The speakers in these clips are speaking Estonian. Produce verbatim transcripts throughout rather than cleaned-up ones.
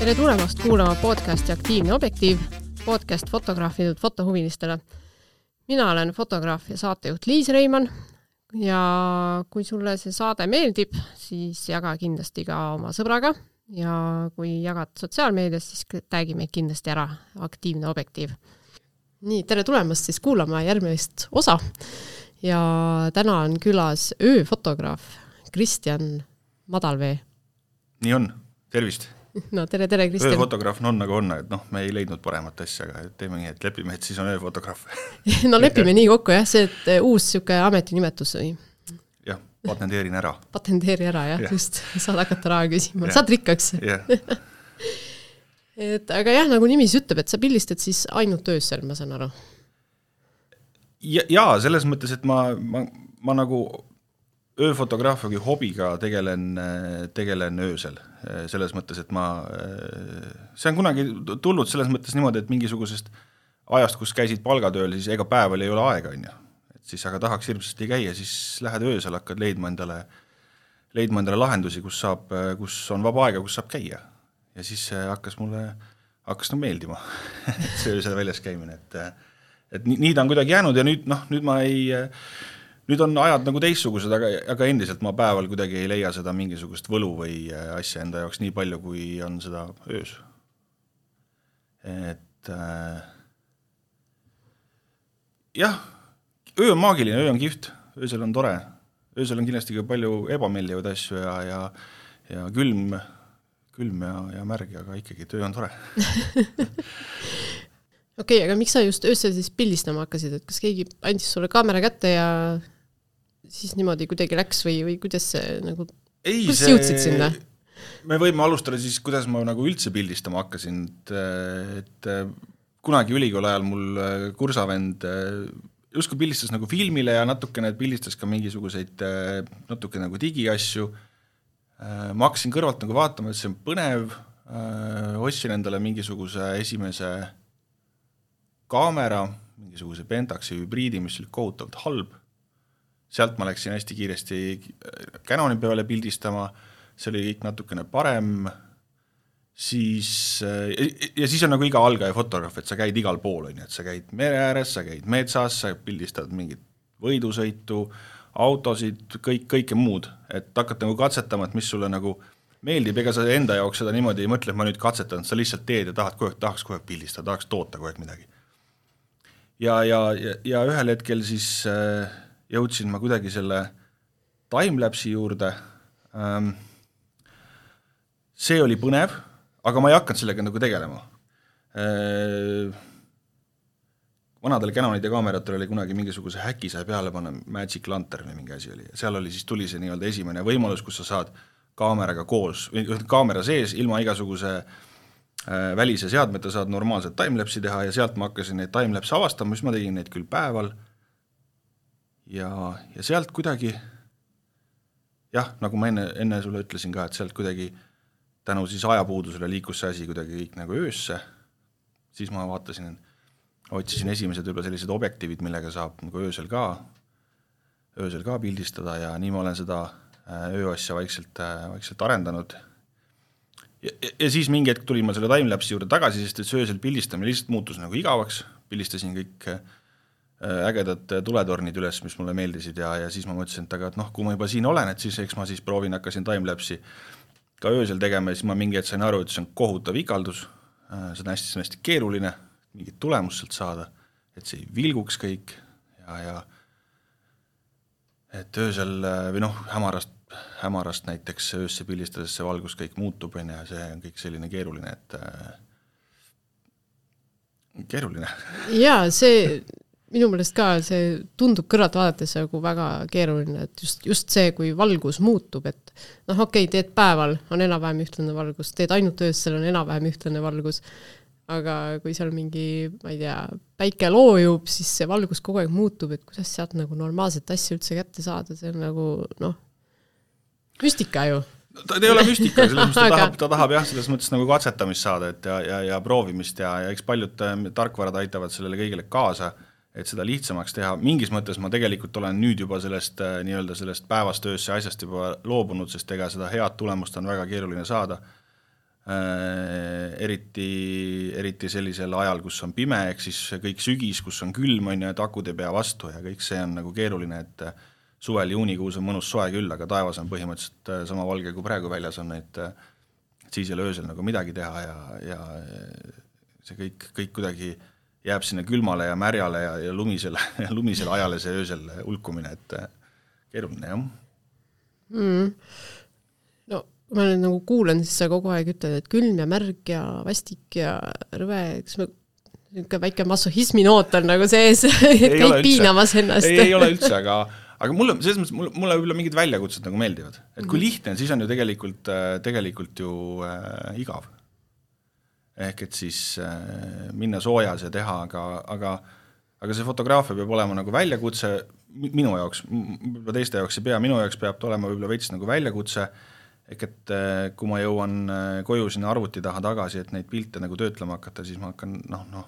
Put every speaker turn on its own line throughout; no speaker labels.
Tere tulemast kuulama podcasti Aktiivne objektiiv, podcast fotograafidelt fotohuvilistele. Mina olen fotograaf ja saatejuht Liis Reimann ja kui sulle see saade meeldib, siis jaga kindlasti ka oma sõbraga ja kui jagad sotsiaalmeedias, siis tagi meid kindlasti ära Aktiivne objektiiv. Nii, tere tulemast siis kuulama järgmist osa ja täna on külas ööfotograaf Kristjan Madalvee.
Nii on, tervist!
No tere, tere, Kristjan.
Ööfotograaf on nagu on, et noh, me ei leidnud paremat asja, aga teeme nii, et lepime, et siis on ööfotograaf.
No lepime nii kokku, jah, see, et uus siuke ametinimetus või?
Jah, patenteerin ära.
Patenteeri ära, jah, ja. Just, saad hakata raha küsima,
ja.
Saad rikkaks.
Ja.
et, aga jah, nagu nimis ütleb, et sa pildistad siis ainult öösel, ma saan aru.
Ja, jaa, selles mõttes, et ma, ma, ma nagu ööfotograafiagi hobiga tegelen, tegelen öösel. Selles mõttes, et ma, see on kunagi tulnud selles mõttes niimoodi, et mingisugusest ajast, kus käisid palgatööl, siis ega päeval ei ole aega, on ju. Et siis aga tahaks hirmsasti käia, siis lähed öösel, hakkad leidma endale, leidma endale lahendusi, kus, saab, kus on vaba aega, kus saab käia. Ja siis hakkas mulle hakkas no meeldima see öösel väljas käimine. Et, et nii, nii ta on kuidagi jäänud ja nüüd, noh, nüüd ma ei... Nüüd on ajad nagu teistsugused, aga, aga endiselt ma päeval kuidagi ei leia seda mingisugust võlu või asja enda jaoks nii palju, kui on seda öös. Et äh, jah, öö on maagiline, öö on kihvt, öösel on tore. Öösel on kindlasti ka palju ebameeldivaid asju ja, ja, ja külm, külm ja, ja märg, aga ikkagi öö on tore.
Okei, okay, aga miks sa just öösel siis pildistama hakkasid, et kas keegi andis sulle kaamera kätte ja siis niimoodi kuidagi läks või, või kuidas see nagu,
ei,
kuidas
see,
jõudsid sinna?
Me võime alustada siis, kuidas ma nagu üldse pildistama hakkasin, et, et kunagi ülikooli ajal mul kursavend justkui pildistas nagu filmile ja natukene pildistas ka mingisuguseid natuke nagu digiasju. Ma hakkasin kõrvalt nagu vaatama, et see on põnev, ostsin endale mingisuguse esimese kaamera, mingisuguse Pentaxi hübriidi, mis oli kohutavalt halb. Sealt ma läksin hästi kiiresti Canoni peale pildistama, see oli kõik natukene parem, siis, ja siis on nagu iga algaja fotograaf, et sa käid igal pool, et sa käid mere ääres, sa käid metsas, sa pildistad mingit võidusõitu, autosid, kõik, kõike muud, et hakkad nagu katsetama, et mis sulle nagu meeldib, ega sa enda jaoks seda niimoodi ei mõtle, et ma nüüd katsetan, sa lihtsalt teed ja tahad kogu aeg, tahaks kogu aeg pildistada, tahaks toota kogu aeg midagi. Ja, ja, ja, ja ühel hetkel siis jõudsin ma kuidagi selle timelapsi juurde. See oli põnev, aga ma ei hakanud sellega nagu tegelema. Vanadel Canonide kaameratel oli kunagi mingisuguse häki sai peale panna, Magic Lantern või mingi asi oli. Seal oli siis tuli see nii-öelda esimene võimalus, kus sa saad kaameraga koos, kaamera sees ilma igasuguse välise seadmeta saad normaalselt timelapsi teha ja sealt ma hakkasin neid timelapse avastama, mis ma tegin neid küll päeval ja, ja sealt kuidagi jah, nagu ma enne, enne sulle ütlesin ka, et sealt kuidagi tänu siis ajapuudusele liikus see asi kuidagi kõik nagu öösse, siis ma vaatasin, otsisin esimesed juba sellised objektiivid, millega saab nagu öösel ka öösel ka pildistada ja nii ma olen seda ööasja vaikselt, vaikselt arendanud. Ja, ja siis mingi hetk tulin ma selle timelapsi juurde tagasi, sest et söösel pildistamine lihtsalt muutus nagu igavaks. Pildistasin kõik ägedad tuletornid üles, mis mulle meeldisid ja, ja siis ma mõtlesin, et aga et noh, kui ma juba siin olen, et siis eks ma siis proovin, hakkasin timelapsi ka öösel tegema ja siis ma mingi hetk sain aru, et see on kohutav ikaldus. See on hästi, hästi keeruline mingit tulemust sealt saada, et see ei vilguks kõik ja, ja et öösel või noh, hämarast hämarast näiteks öösse pildistades see valgus kõik muutub ja see on kõik selline keeruline, et äh, keeruline.
Jaa, see minu meelest ka see tundub kõrvalt vaadates nagu väga keeruline, et just, just see, kui valgus muutub, et noh, okei, teed päeval, on enam-vähem ühtlane valgus, teed ainult öösel, on enam-vähem ühtlane valgus, aga kui seal mingi, ma ei tea, päike loojub, siis see valgus kogu aeg muutub, et kuidas sealt nagu normaalset asja üldse kätte saada, see on nagu, noh, müstika ju.
Ta ei ole müstika, selles mõttes ta tahab, ta tahab jah, selles mõttes nagu katsetamist saada et ja, ja, ja proovimist ja, ja eks paljud tarkvarad aitavad sellele kõigile kaasa, et seda lihtsamaks teha. Mingis mõttes ma tegelikult olen nüüd juba sellest, nii-öelda sellest päevast öösse asjast juba loobunud, sest ega seda head tulemust on väga keeruline saada. eriti, eriti sellisel ajal, kus on pime, ehk siis kõik sügis, kus on külm, on ju, et akud ei pea vastu ja kõik see on nagu keeruline, et suvel juunikuus on mõnus soe küll, aga taevas on põhimõtteliselt sama valge kui praegu väljas on, et siis ei ole öösel nagu midagi teha ja, ja see kõik, kõik kuidagi jääb sinna külmale ja märjale ja, ja lumisele, lumisele ajale see öösel ulkumine, et keeruline, jah.
Mm. No, kui ma nüüd nagu kuulen, siis sa kogu aeg ütled, et külm ja märg ja vastik ja rõve, kas ma niisugune väike masohismi noot on nagu sees, et käid piinamas ennast.
Ei, ei ole üldse, aga, aga mulle, selles mõttes, mulle, mulle võib-olla mingid väljakutsed nagu meeldivad. Et kui lihtne, siis on ju tegelikult, tegelikult ju äh, igav. Ehk et siis äh, minna soojas ja teha, aga, aga, aga see fotograafia peab olema nagu väljakutse minu jaoks, võib-olla teiste jaoks ei pea, minu jaoks peab olema võib-olla veits nagu väljakutse, ehk et äh, kui ma jõuan äh, koju sinna arvuti taha tagasi, et neid pilte nagu töötlema hakata, siis ma hakkan, noh, noh,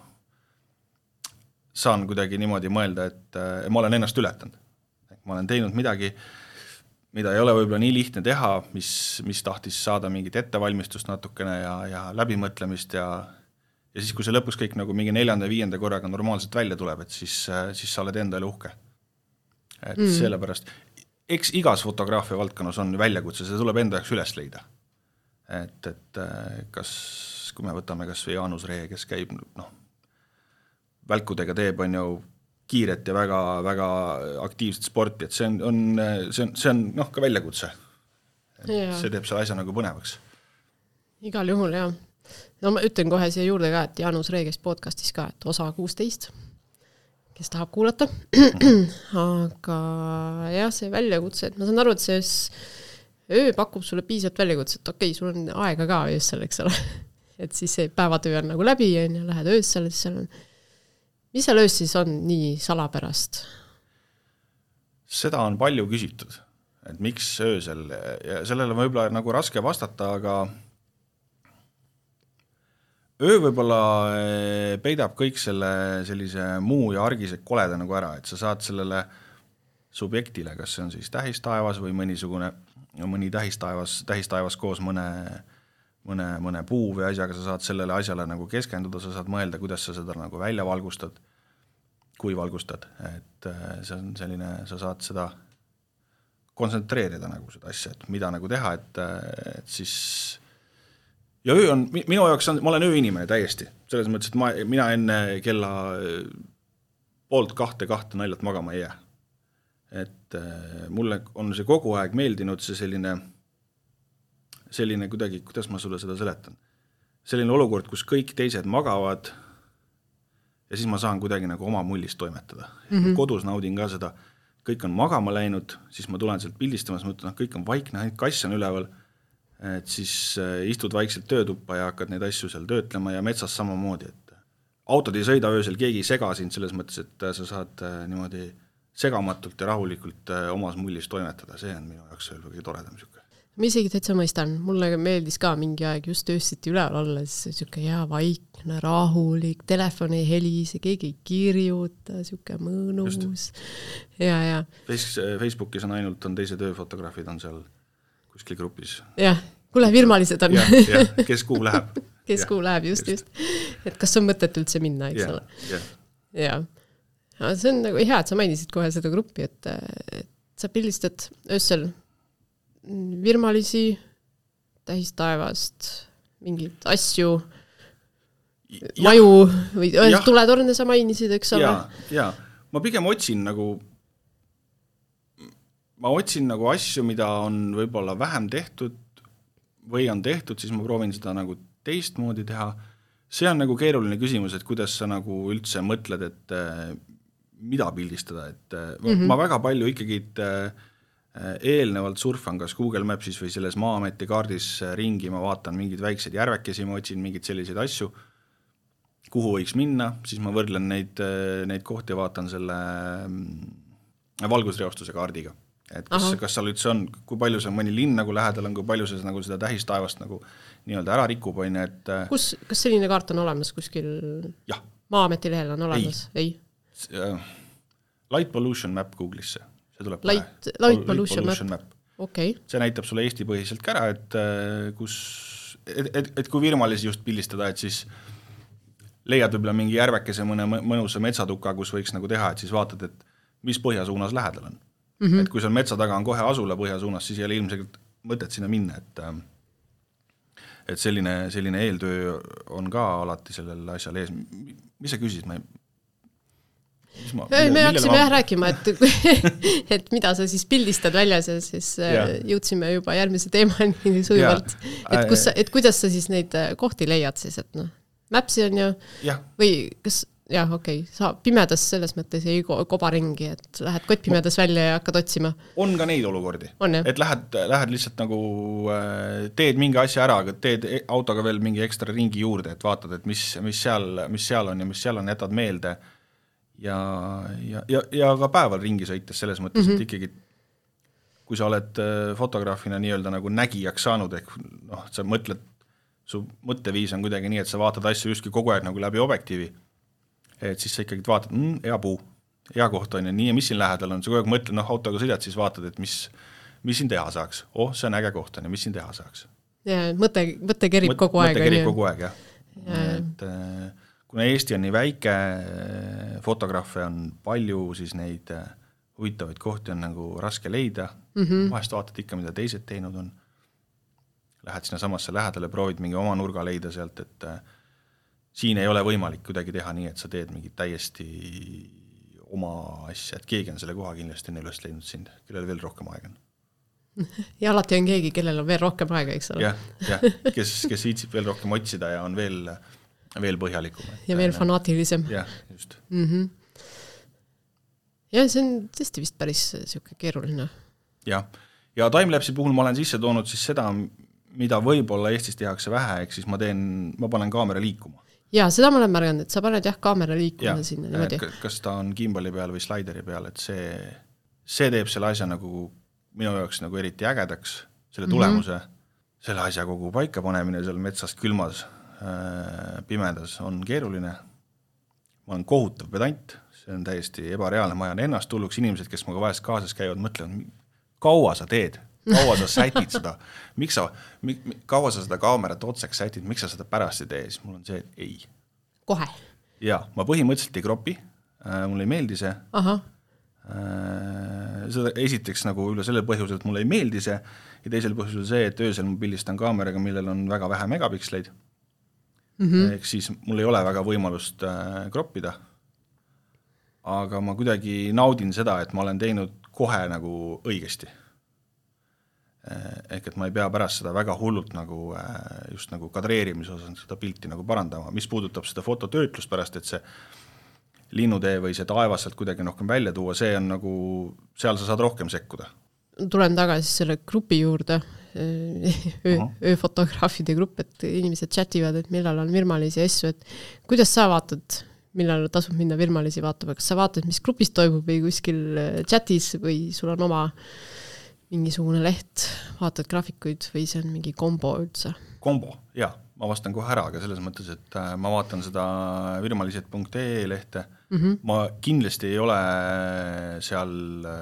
saan kuidagi niimoodi mõelda, et äh, ma olen ennast ületanud. Ma olen teinud midagi, mida ei ole võib-olla nii lihtne teha, mis, mis tahtis saada mingit ettevalmistust natukene ja, ja läbimõtlemist ja, ja siis, kui see lõpuks kõik nagu mingi neljanda ja viienda korraga normaalselt välja tuleb, et siis, siis sa oled endale uhke. Et mm. sellepärast, eks igas fotograafia valdkonnas on väljakutse, see tuleb enda jaoks üles leida. Et, et kas, kui me võtame kas või Jaanus Ree, kes käib, noh, välkudega teeb, on ju, kiiret ja väga, väga aktiivset sporti, et see on, on, see on, see on noh, ka väljakutse. See teeb selle asja nagu põnevaks.
Igal juhul, jah. No ma ütlen kohe siia juurde ka, et Jaanus Reegest podcastis ka, et osa kuusteist, kes tahab kuulata. Aga jah, see väljakutse, et ma saan aru, et see öö pakub sulle piisavalt väljakutse, et okei, sul on aega ka öössel, eks ole. Et siis see päevatöö on nagu läbi ja lähed öössel, siis seal on mis seal öös siis on nii salapärast?
Seda on palju küsitud, et miks öösel, ja sellele võib-olla nagu raske vastata, aga öö võib-olla peidab kõik selle sellise muu ja argise koleda nagu ära, et sa saad sellele subjektile, kas see on siis tähistaevas või mõnisugune, mõni tähistaevas, tähistaevas koos mõne mõne, mõne puu või asjaga, sa saad sellele asjale nagu keskenduda, sa saad mõelda, kuidas sa seda nagu välja valgustad, kui valgustad, et see on selline, sa saad seda kontsentreerida nagu seda asja, et mida nagu teha, et, et siis ja öö on, minu jaoks on, ma olen ööinimene täiesti, selles mõttes, et ma, mina enne kella poolt kahte kahte naljalt magama ei jää. Et mulle on see kogu aeg meeldinud see selline selline kuidagi, kuidas ma sulle seda seletan. Selline olukord, kus kõik teised magavad ja siis ma saan kuidagi nagu oma mullist toimetada. Mm-hmm. Kodus naudin ka seda, kõik on magama läinud, siis ma tulen sealt pildistamas, ma ütlen, kõik on vaikne, kass on üleval, et siis istud vaikselt töötuppa ja hakkad neid asju seal töötlema ja metsas samamoodi, et autod ei sõida öösel, keegi ei sega sind selles mõttes, et sa saad niimoodi segamatult ja rahulikult omas mullis toimetada, see on minu jaoks kõige toredam siuke.
Ma isegi täitsa mõistan, mulle meeldis ka mingi aeg just öösiti üleval olla, siis siuke hea vaikne, rahulik, telefoni ei helise, keegi ei kirjuta, siuke mõnus. Ja, ja.
Facebookis on ainult, on teised ööfotograafid on seal kuskil grupis.
Jah, kuule, virmalised on.
Ja, ja, kes kuu läheb.
Kes kuu läheb, just, just. Et kas on mõtet üldse minna, eks ole? Ja, ja. Ja, see on nagu hea, et sa mainisid kohe seda gruppi, et, et sa pildistad öösel virmalisi, tähistaevast, mingid asju, ja, maju või ja, tuletorne sa mainisid, eks ole?
Ja, ja, ma pigem otsin nagu, ma otsin nagu asju, mida on võib-olla vähem tehtud või on tehtud, siis ma proovin seda nagu teistmoodi teha. See on nagu keeruline küsimus, et kuidas sa nagu üldse mõtled, et mida pildistada, et mm-hmm. ma väga palju ikkagi eelnevalt surfan kas Google Mapsis või selles Maa-ameti kaardis ringi, ma vaatan mingid väiksed järvekesi, ma otsin mingid selliseid asju, kuhu võiks minna, siis ma võrdlen neid, neid kohti ja vaatan selle valgusreostuse kaardiga. Et kas, kas seal üldse on, kui palju see mõni linn nagu lähedal on, kui palju see nagu seda tähistaevast nagu nii-öelda ära rikub, on, et
Kus, kas selline kaart on olemas kuskil?
Jah.
Maa-ameti lehel on olemas? Ei.
Ei. Light Pollution Map Google'isse. See tuleb
Light, light, light Pollution, pollution Map.
map.
Okay.
See näitab sulle Eesti põhiselt ka ära, et kus et, et, et kui virmalisi just pildistada, et siis leiad võib-olla mingi järvekese mõne mõnusa metsatuka, kus võiks nagu teha, et siis vaatad, et mis põhjasuunas lähedal on. Mm-hmm. Et kui seal metsa taga on kohe asula põhjasuunas, siis ei ole ilmselt mõtet sinna minna, et et selline, selline eeltöö on ka alati sellel asjal ees. Mis sa küsisid? Ma ei...
Ma, me me haksime jah rääkima, et, et mida sa siis pildistad väljas ja siis ja. Jõudsime juba järgmise teemani sujuvalt. Et, kus, et kuidas sa siis neid kohti leiad siis, et noh, Mapsi on ju ja. Või kas, jah, okei, okay, sa pimedas selles mõttes ei koba ringi, et lähed kottpimedas välja ja hakkad otsima. On
ka neid olukordi,
on,
et lähed, lähed lihtsalt nagu teed mingi asja ära, aga teed autoga veel mingi ekstra ringi juurde, et vaatad, et mis, mis, seal, mis seal on ja mis seal on, jätad meelde. Ja, ja, ja, ja ka päeval ringi sõites selles mõttes, mm-hmm. et ikkagi kui sa oled fotograafina nii-öelda nagu nägijaks saanud, ehk noh, sa mõtled, su mõtteviis on kuidagi nii, et sa vaatad asju justkui kogu aeg nagu läbi objektiivi, et siis sa ikkagi vaatad, mm, hea puu, hea koht on ja nii ja mis siin lähedal on, sa kogu aeg mõtled, noh, autoga sõidad, siis vaatad, et mis, mis siin teha saaks, oh, see on äge koht on ja mis siin teha saaks.
Ja mõte, mõte kerib Mõt, kogu aeg.
Mõte kerib kogu aeg, jah. Ja. Et, kuna Eesti on nii väike, fotograafe on palju, siis neid huvitavaid kohti on nagu raske leida. Mm-hmm. Vahest vaatad ikka, mida teised teinud on. Lähed sinna samasse lähedale, proovid mingi oma nurga leida sealt, et siin ei ole võimalik kuidagi teha nii, et sa teed mingi täiesti oma asja, et keegi on selle koha kindlasti enne üles leidnud sind, kellel veel rohkem aega on.
Ja alati on keegi, kellel on veel rohkem aega, eks ole.
Jah, jah, kes, kes viitsib veel rohkem otsida ja on veel... veel põhjalikum.
Ja veel fanaatilisem.
Jah, just.
Mm-hmm. Ja see on tõesti vist päris siuke keeruline.
Ja, ja timelapsi puhul ma olen sisse toonud siis seda, mida võib-olla Eestis tehakse vähe, ehk siis ma teen, ma panen kaamera liikuma.
Ja, seda ma olen märganud, et sa paned jah kaamera liikuma ja, sinna niimoodi.
Kas ta on gimbali peal või slaideri peal, et see, see teeb selle asja nagu minu jaoks nagu eriti ägedaks, selle tulemuse, mm-hmm. selle asja kogu paika panemine seal metsast külmas pimedas on keeruline. Ma olen kohutav pedant, see on täiesti ebareaalne, ma ajan ennast tulluks, inimesed, kes muga vahest kaasas käivad, mõtlevad, kaua sa teed, kaua sa sätid seda, miks sa, kaua sa seda kaamerat otseks sätid, miks sa seda pärast ei tee, siis mul on see, et ei.
Kohe?
Ja, ma põhimõtteliselt ei kropi, mulle ei meeldi see.
Aha.
Seda esiteks nagu üle selle põhjusel, et mulle ei meeldi see, ja teisel põhjusel see, et öösel ma pildistan kaameraga, millel on väga vähe megapiksleid. Mm-hmm. Ehk siis mul ei ole väga võimalust äh, kroppida, aga ma kuidagi naudin seda, et ma olen teinud kohe nagu õigesti. Ehk et ma ei pea pärast seda väga hullult nagu, äh, just nagu kadreerimise osas seda pilti nagu parandama, mis puudutab seda fototöötlust pärast, et see linnutee või see taevas sealt kuidagi rohkem välja tuua, see on nagu, seal sa saad rohkem sekkuda.
Tulen tagasi selle grupi juurde, öö, ööfotograafide grupp, et inimesed chativad, et millal on virmalisi asju, et kuidas sa vaatad, millal tasub minna virmalisi vaatama, kas sa vaatad, mis grupis toimub või kuskil chatis või sul on oma mingisugune leht, vaatad graafikuid või see on mingi kombo üldse?
Kombo, jah, ma vastan kohe ära, aga selles mõttes, et ma vaatan seda virmalised punkt ee lehte, mm-hmm. ma kindlasti ei ole seal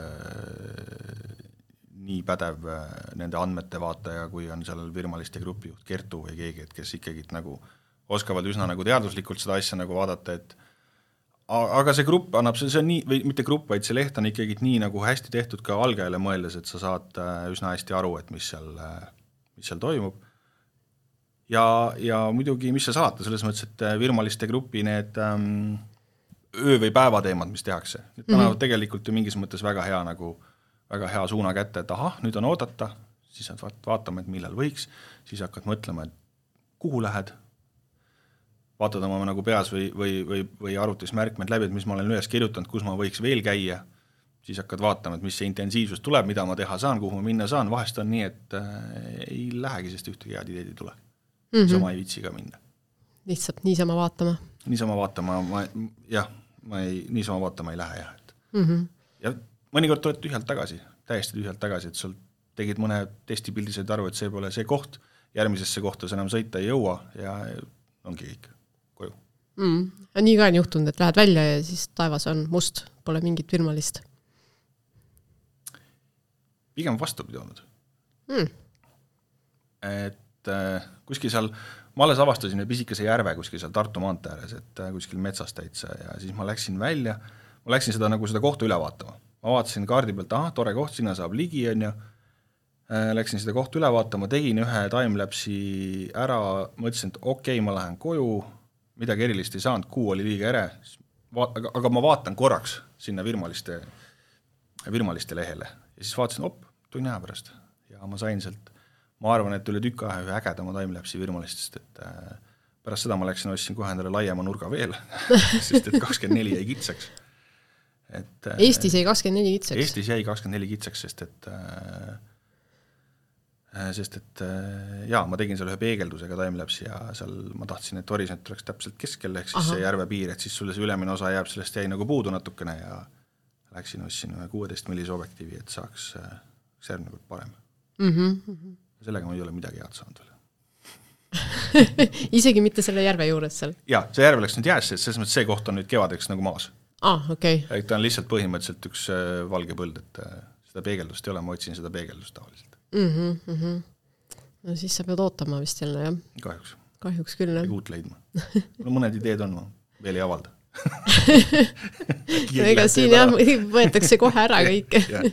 nii pädev nende andmete vaataja, kui on seal virmaliste grupijuht Kertu või keegi, et kes ikkagi nagu oskavad üsna nagu teaduslikult seda asja nagu vaadata, et aga see grupp annab, see on nii, või mitte grupp, vaid see leht on ikkagi nii nagu hästi tehtud ka algajale mõeldes, et sa saad üsna hästi aru, et mis seal, mis seal toimub. Ja, ja muidugi, mis see salata, selles mõttes, et virmaliste grupi need ähm, öö- või päevateemad, mis tehakse, need annavad mm-hmm. tegelikult ju mingis mõttes väga hea nagu väga hea suuna kätte, et ahah, nüüd on oodata, siis vaatame, et millal võiks, siis hakkad mõtlema, et kuhu lähed, vaatad oma nagu peas või, või, või, või arvutis märkmed läbi, et mis ma olen üles kirjutanud, kus ma võiks veel käia, siis hakkad vaatama, et mis see intensiivsus tuleb, mida ma teha saan, kuhu ma minna saan, vahest on nii, et äh, ei lähegi, sest ühtegi head ideed ei tule. Mm-hmm. Sama ei viitsi ka minna.
Lihtsalt niisama vaatama.
Niisama vaatama, ma, jah, ma ei, niisama vaatama ei lähe, jah. Et.
Mm-hmm.
Ja mõnikord tuled tühjalt tagasi, täiesti tühjalt tagasi, et sul tegid mõne testipildised aru, et see pole see koht, järgmisesse kohta sa enam sõita ei jõua ja ongi kõik koju.
Mm. Ja nii ka on juhtunud, et lähed välja ja siis taevas on must, pole mingit virmalist.
Pigem vastupidi olnud.
Mm.
Et et kuskil seal, ma alles avastasin pisikese järve kuskil seal Tartu maantee ääres, et kuskil metsas täitsa ja siis ma läksin välja, ma läksin seda, nagu seda kohta üle vaatama. Ma vaatasin kaardi pealt, aha, tore koht, sinna saab ligi, on ju. Läksin seda kohta üle vaatama, tegin ühe timelapsi ära, mõtlesin, et okei, okay, ma lähen koju, midagi erilist ei saanud, kuu oli liiga ere, aga, aga ma vaatan korraks sinna virmaliste, virmaliste lehele ja siis vaatasin, op, tunni aja pärast ja ma sain sealt, ma arvan, et üle tükk aja ühe ägedama timelapsi virmalistest, et pärast seda ma läksin, ostsin kohe endale laiema nurga veel, sest et kakskümmend neli jäi kitsaks. Et,
Eestis jäi kakskümmend neli kitsaks?
Eestis jäi kakskümmend neli kitsaks, sest et sest et jaa, ma tegin seal ühe peegeldusega timelapsi ja seal ma tahtsin, et horisont oleks täpselt keskel, ehk siis Aha. see järve piir, et siis sulle see ülemine osa jääb, sellest jäi nagu puudu natukene ja läksin ostsin ühe kuueteist millise objektiivi, et saaks järgmine kord parem.
Mm-hmm.
Sellega ma ei ole midagi head saanud veel.
Isegi mitte selle järve juures seal?
Jaa, see järve läks nüüd jäässe, et selles mõttes see koht on nüüd kevadeks nagu maas.
Ah, okei. Okay.
Ta on lihtsalt põhimõtteliselt üks valge põld, et seda peegeldust ei ole, ma otsin seda peegeldust tavaliselt.
Mm-hmm, mm-hmm. No siis sa pead ootama vist jälle, jah?
Kahjuks.
Kahjuks küll, jah.
Uut leidma. No mõned ideed on, ma veel ei avalda.
no ega siin jah, võetakse kohe ära kõik. ja,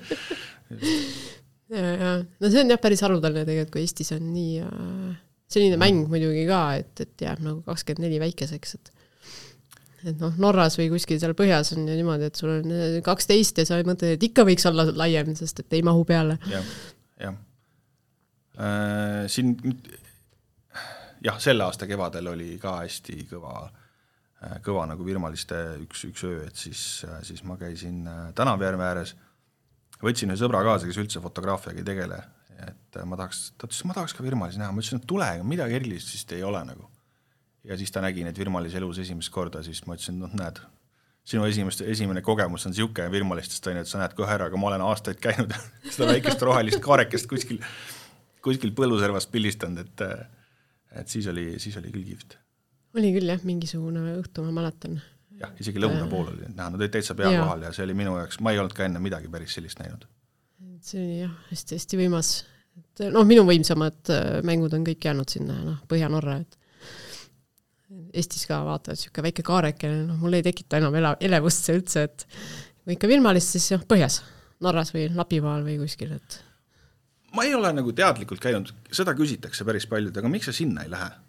ja. No see on jah päris harudaline tegelikult, kui Eestis on nii selline mäng muidugi ka, et, et jääb nagu kakskümmend neli väikeseks, et et noh, Norras või kuskil seal põhjas on ju niimoodi, et sul on kaksteist ja sa mõtled, et ikka võiks olla laiem, sest et ei mahu peale.
Jah, jah. Äh, siin jah, selle aasta kevadel oli ka hästi kõva, kõva nagu virmaliste üks, üks öö, et siis, siis ma käisin Tänavjärve ääres, võtsin ühe sõbra kaasa, kes üldse fotograafiaga ei tegele, et ma tahaks, ta ütles, ma tahaks ka virmalisi näha, ma ütlesin, et tule, midagi erilist siis ei ole nagu. Ja siis ta nägi need virmalisi elus esimest korda, siis ma ütlesin, noh näed, sinu esimest, esimene kogemus on siuke virmalistest, on, et sa näed kohe ära, aga ma olen aastaid käinud seda väikest rohelist kaarekest kuskil, kuskil põlluservast pildistanud, et, et siis, oli, siis oli küll kihvt.
Oli küll jah, mingisugune õhtu, ma mäletan.
Jah, isegi lõuna pool oli näha, nad olid täitsa pea kohal ja see oli minu jaoks, ma ei olnud ka enne midagi päris sellist näinud.
See oli jah, hästi, hästi võimas. Et, no minu võimsamad mängud on kõik jäänud sinna no, Põhja-Norra, et Eestis ka vaatavad siuke väike kaareke, no mul ei tekita enam elevust see üldse, et kui ikka virmalist, siis jah, Põhjas, Norras või Lapimaal või kuskil, et
ma ei ole nagu teadlikult käinud, seda küsitakse päris paljud, aga miks sa sinna ei lähe?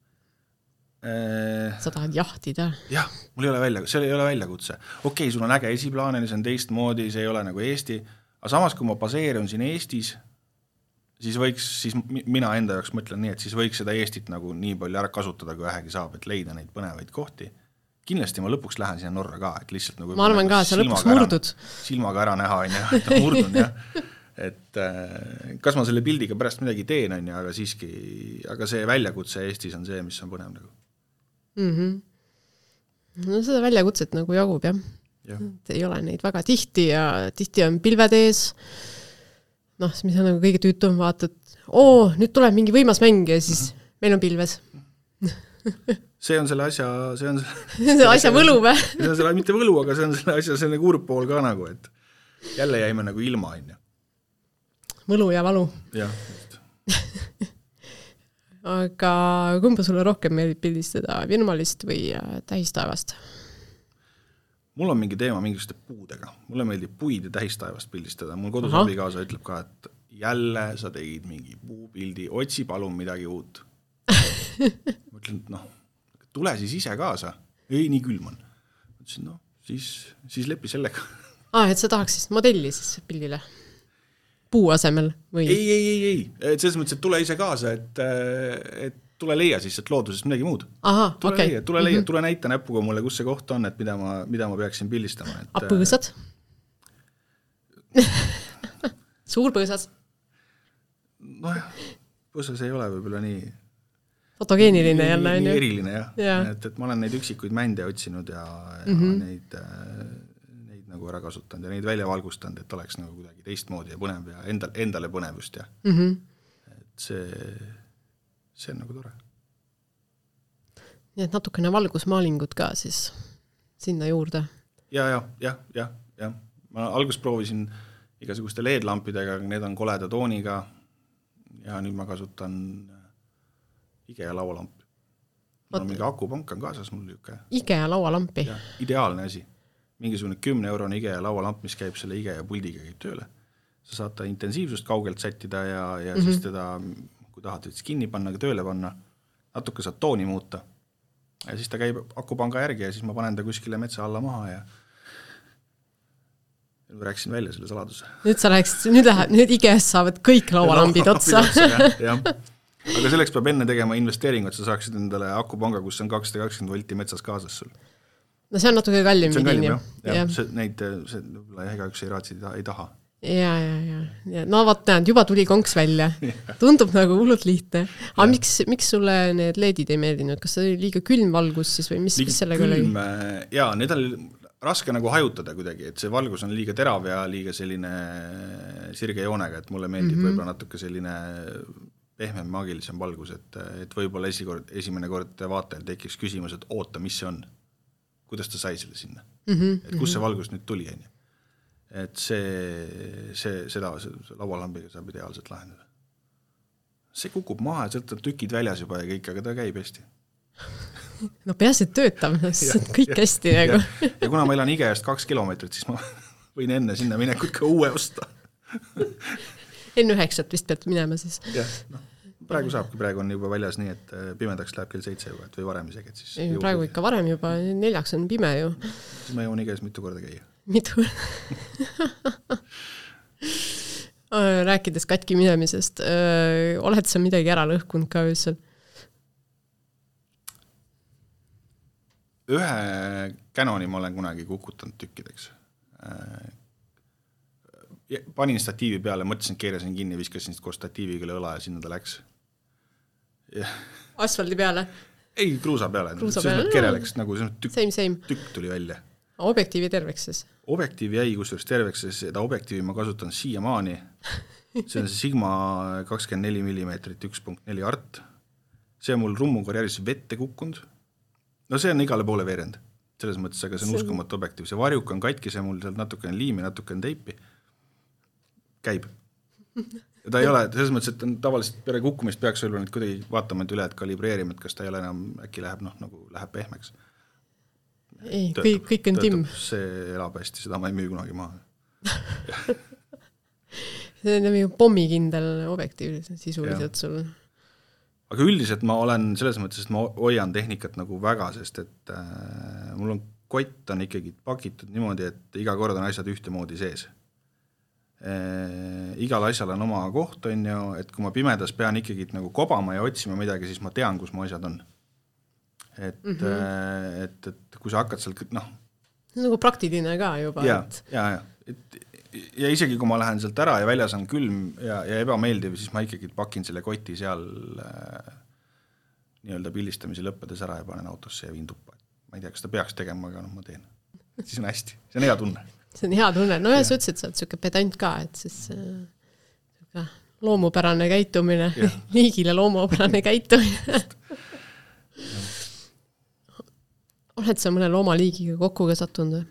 Sa tahad jahtida?
Jah, mul ei ole välja, see ei ole väljakutse. Okei, sul on äge esiplaanel, see on teistmoodi, see ei ole nagu Eesti, aga samas, kui ma baseerun siin Eestis, siis võiks, siis mina enda jaoks mõtlen nii, et siis võiks seda Eestit nagu nii palju ära kasutada, kui vähegi saab, et leida neid põnevaid kohti. Kindlasti ma lõpuks lähen sinna Norra ka, et lihtsalt nagu
ma arvan ka, sa lõpuks murdud.
Silmaga ära näha, on ja, et on murdun, jah. Et kas ma selle pildiga pärast midagi teen, on ja, aga siiski, aga see väljakutse Eestis on see, mis on põnev nagu.
Mm-hmm. No seda väljakutset nagu jagub, jah. Ja. Ei ole neid väga tihti ja tihti on pilved ees. Noh, mis on nagu kõige tüütum, vaatad, oo, nüüd tuleb mingi võimas mäng ja siis mm-hmm. meil on pilves.
see on selle asja, see on selle,
see asja võlu või?
see on selle, mitte võlu, aga see on selle asja selline kurb pool ka nagu, et jälle jäime nagu ilma, on ju.
Võlu ja valu.
Jah.
aga kumba sulle rohkem meeldib pildistada, virmalist või tähistaevast?
Mul on mingi teema mingisuguste puudega. Mulle meeldib puid ja tähistaevast pildistada. Mul kodus abikaasa ütleb ka, et jälle sa tegid mingi puupildi, otsi palun midagi uut. Ma ütlen, et noh, tule siis ise kaasa. Ei, nii külm on. Ma ütlesin, noh, siis, siis lepi sellega.
Ah, et sa tahaks siis modelli siis pildile? Puu asemel? Või?
Ei, ei, ei, ei. Et selles mõttes, et tule ise kaasa, et, et tule leia siis, et loodusest midagi muud.
Aha,
tule
okay.
leia, tule leia, mm-hmm. tule näita näpuga mulle, kus see koht on, et mida ma, mida ma peaksin pildistama. Et,
A põõsad? Suur põõsas?
No jah, põõsas ei ole võib-olla nii
fotogeeniline
nii,
jälle.
Nii, nii eriline jah, ja. et, et ma olen neid üksikuid mände otsinud ja, ja mm-hmm. neid, neid nagu ära kasutanud ja neid välja valgustanud, et oleks nagu kuidagi teistmoodi ja põnev ja endal, endale põnevust ja mm-hmm. et see see on nagu tore.
Nii et natukene valgusmaalingud ka siis sinna juurde.
Ja, ja, ja, ja, ja. Ma alguses proovisin igasuguste L E D-lampidega, need on koleda tooniga ja nüüd ma kasutan IKEA laualamp. Mul on mingi akupank on kaasas mul niuke.
IKEA laualampi?
Ja, ideaalne asi. Mingisugune kümne eurone IKEA laualamp, mis käib selle IKEA puldiga käib tööle. Sa saad ta intensiivsust kaugelt sättida ja, ja mm-hmm. siis teda, kui tahad, et kinni panna, tööle panna, natuke saad tooni muuta. Ja siis ta käib akupanga järgi ja siis ma panen ta kuskile metsa alla maha ja ma rääksin välja selle saladuse.
Nüüd sa rääksid, nüüd läheb, nüüd IKEA-st saavad kõik laualambid otsa.
ja, ja. Aga selleks peab enne tegema investeeringu, et sa saaksid endale akupanga, kus on kakssada kakskümmend volti metsas kaasas sul.
No see on natuke kallim.
See on kallim, jah. Ja. Ja. See, neid, see võib-olla ega üks ei raatsi ei taha.
Ja, ja, ja, ja. No vaat näed, juba tuli konks välja. Tundub nagu hullult lihtne. Aga miks, miks sulle need leedid ei meeldinud? Kas see oli liiga külm valgus siis või mis, mis sellega oli?
Jaa, need oli raske nagu hajutada kuidagi, et see valgus on liiga terav ja liiga selline sirge joonega, et mulle meeldib mm-hmm. võib-olla natuke selline pehmem maagilisem valgus, et, et võib-olla esikord, esimene kord vaatajal tekiks küsimus, et oota, mis see on? Kuidas ta sai selle sinna? Mm-hmm. Et kus see valgus nüüd tuli? Enne? Et see, see, seda see laualambiga saab ideaalselt lahendada. See kukub maha ja sealt on tükid väljas juba ja kõik, aga ta käib hästi.
No peaasi töötab, kõik hästi.
Ja,
nagu.
ja, ja kuna ma elan IKEA-st kaks kilomeetrit, siis ma võin enne sinna minekut ka uue osta.
Enne üheksat vist pead minema siis.
Jah, no, praegu saabki, praegu on juba väljas nii, et pimedaks läheb kell seitse juba, et või varem isegi. Et siis
ei, praegu ikka varem juba, neljaks on pime ju.
Siis ma jõuan IKEA-s mitu korda käia.
Mitu rääkides katki minemisest, öö, oled sa midagi ära lõhkunud ka öösel?
Ühe Canoni ma olen kunagi kukutanud tükkideks. Panin statiivi peale, mõtlesin, keerasin kinni, viskasin koos statiiviga õla ja sinna ta läks. Ja.
Asfaldi peale?
Ei, kruusa peale.
Kruusa peale?
Kereleks, nagu tükk,
same, same.
tükk tuli välja.
Objektiivi terveks siis?
Objektiivi jäi kusjuures terveks, seda objektiivi ma kasutan siia maani. See on see Sigma kakskümmend neli millimeetrit üks punkt neli art. See on mul rummu karjääris vette kukkunud. No see on igale poole veerend. Selles mõttes, aga see on uskumatu objektiiv. See varjuk on katki, see mul seal natuke on liimi, natuke on teipi. Käib. Ja ta ei ole, selles mõttes, et on tavaliselt pere kukkumist peaks olla nüüd kuidagi vaatama üle, et kalibreerima, et kas ta ei ole enam, äkki läheb, noh, nagu läheb pehmeks.
Ei, kõik, kõik on timm.
See elab hästi, seda ma ei müü kunagi maha.
See on nagu pommikindel objektiiv sisuliselt sul.
Aga üldiselt ma olen selles mõttes, et ma hoian tehnikat nagu väga, sest et äh, mul on kott on ikkagi pakitud niimoodi, et iga kord on asjad ühte moodi sees. Äh, igal asjal on oma koht, on ju, et kui ma pimedas pean ikkagi nagu kobama ja otsima midagi, siis ma tean, kus mu asjad on. Et, mm-hmm. äh, et, et kui sa hakkad seal, noh...
Nagu praktiline ka juba.
Ja,
et...
ja, ja. Et, ja isegi kui ma lähen sealt ära ja väljas on külm ja, ja ebameeldiv, siis ma ikkagi pakin selle koti seal äh, nii-öelda pillistamise lõppedes ära ja panen autosse ja viin tuppa. Ma ei tea, kas ta peaks tegema, aga no, ma teen. Siis on hästi. See on hea tunne.
See on hea tunne. No ja sa ütlesid, sa oled selline pedant ka, et siis äh, loomupärane käitumine, liigile loomupärane käitumine. Oled sa mõne loomaliigiga kokku ka sattunud?